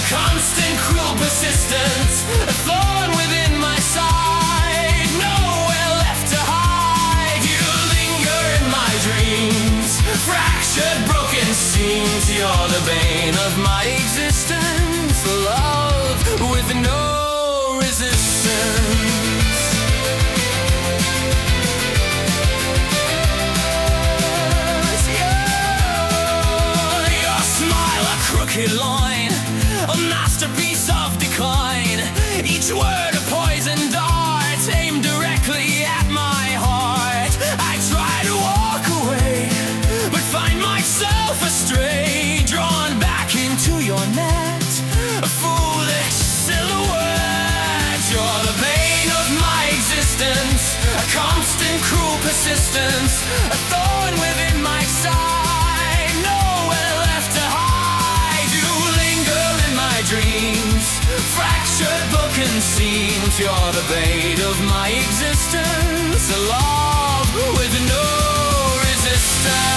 constant cruel persistence, a thorn within my side, nowhere left to hide. You linger in my dreams, fractured, broken seams. You're the bane of my existence, love with no resistance. Your smile, a crooked line, a masterpiece of decline. Each word a poison dart, aimed directly at my heart. I try to walk away, but find myself astray, drawn back into your net, a foolish silhouette. You're the bane of my existence, a constant cruel persistence, a thorn within my side, nowhere left to hide. You linger in my dreams, fractured, broken seams. You're the bane of my existence, a love with no resistance.